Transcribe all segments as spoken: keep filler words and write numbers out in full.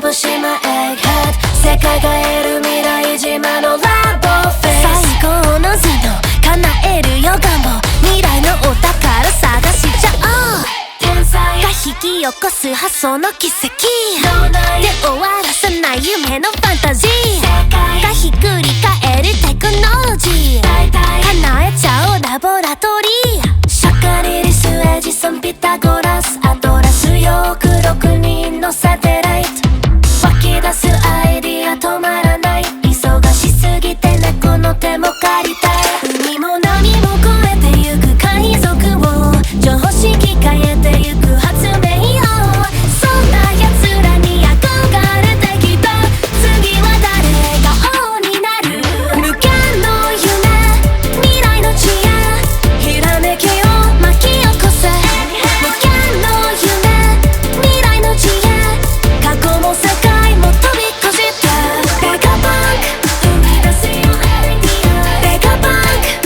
ぶ島エッグヘッド世界が得る未来島のラボフェイス最高の頭脳叶えるよ願望未来のお宝探しちゃおう天才が引き起こす発想の奇跡で終わらせない夢のファンタジーがひっくり返るテクノロジー叶えちゃおうラボラトリーシャカリリスエジソンピタゴラスアトラスよくろくにんのサテライト湧き出すアイディア止まらない忙しすぎて猫の手も借りたい海も波も越えてゆく海賊を常識変えてゆく発明王そんな奴らに憧れてきた次は誰が王になる無限の夢未来の知恵ひらめきを巻き起こせ無限の夢未来の知恵過去も世界も飛び越してベガバンク生み出すよアイディアベガバンク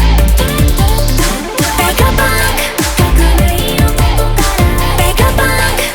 ベガバンク革命をここからベガバンク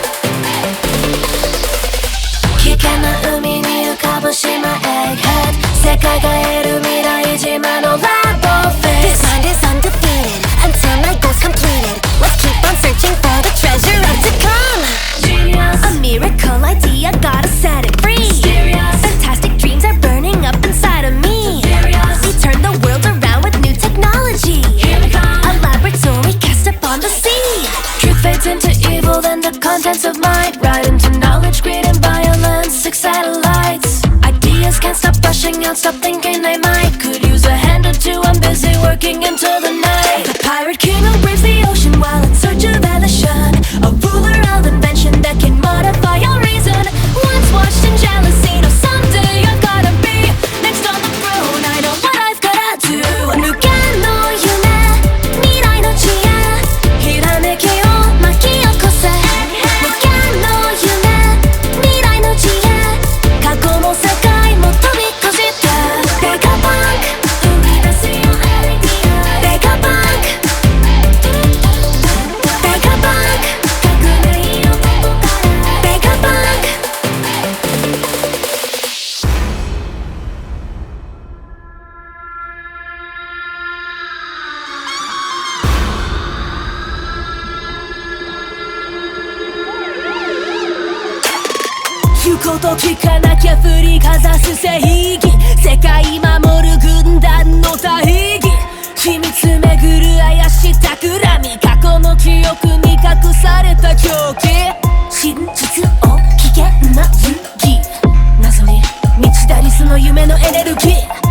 危険な海に浮かぶ島エッグヘッド世界が得る未来島のラボフェイス This mind is undefeated until my goal's completed Let's keep on searching for the treasure of to come Genius A miracle idea gotta set it free Mysterious Fantastic dreams are burning up inside of me Mysterious We turn the world around with new technology Here we come A laboratory cast upon the sea Truth fades into evil then the contents of mind Right into knowledge, greed and violence Six satellites Ideas can't stop rushing out, stop thinking they might Could use a hand or two, I'm busy working until the night The pirate king who braves the ocean while in search of elation A ruler of invention that can modify your reason Once watched in jealousy, no someday I've gotta be next on the throne I know what I've gotta do 無限の夢未来の知恵ひらめきを巻き起こせ無限の夢未来の知恵過去も世界も飛び越してベガバンク生み出すよアイディアベガバンクベガバンク革命をここからベガバンク言うこと聞かなきゃ振りかざす正義世界守る軍団の大義秘密巡る怪しい企み過去の記憶に隠された狂気真実を危険な勇気謎に満ちたリスの夢のエネルギー